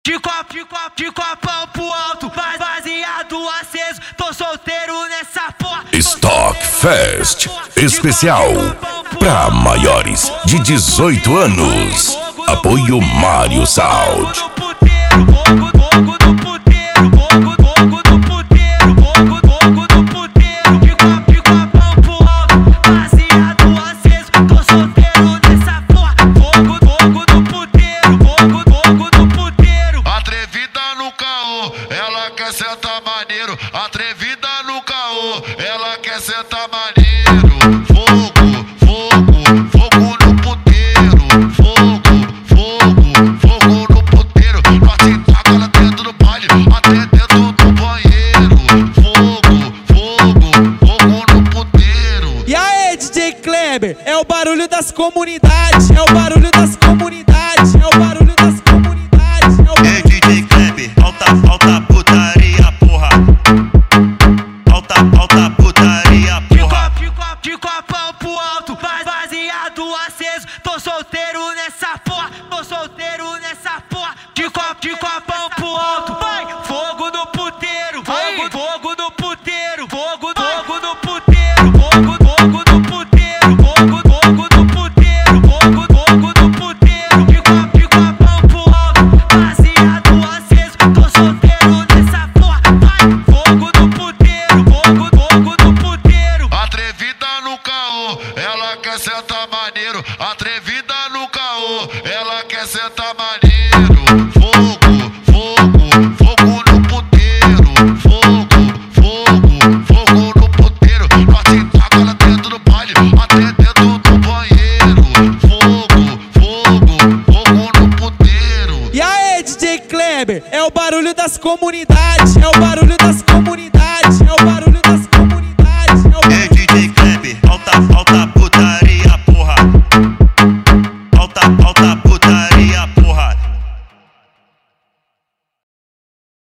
De copão pro alto, baseado aceso, tô solteiro nessa porra. Stock Fest especial pra maiores de 18 anos. Apoio Mário Sound. Ela quer sentar maneiro, atrevida no caô, ela quer sentar maneiro. Fogo, fogo, fogo no puteiro. Fogo, fogo, fogo no puteiro. Nós se taca lá dentro do baile, até dentro do banheiro. Fogo, fogo, fogo no puteiro. E aí, DJ Kleber, é o barulho das comunidades, é o barulho das comunidades, é o barulho das comunidades, é o barulho. Ei, DJ Kleber, alta putaria, porra. Alta putaria, porra. De copão pro alto, baseado aceso, tô solteiro nessa porra, tô solteiro nessa porra. De copão pro alto, vai, fogo no puteiro, fogo no puteiro, fogo no puteiro, fogo no puteiro, fogo no puteiro, fogo no puteiro. De copão pro alto, baseado aceso, tô solteiro nessa porra, vai, fogo no puteiro, fogo no puteiro. Atrevida no caô, ela quer sentar maneiro. Atrevida no caô, ela quer sentar maneiro. Fogo, fogo, fogo no puteiro. Fogo, fogo, fogo no puteiro. Nós se taca lá dentro do baile, até dentro do banheiro. Fogo, fogo, fogo no puteiro. E aí, DJ Kleber, é o barulho das comunidades, é o barulho das comunidades, é o barulho das comunidades, é o barulho. Ei, DJ Kleber, alta putaria.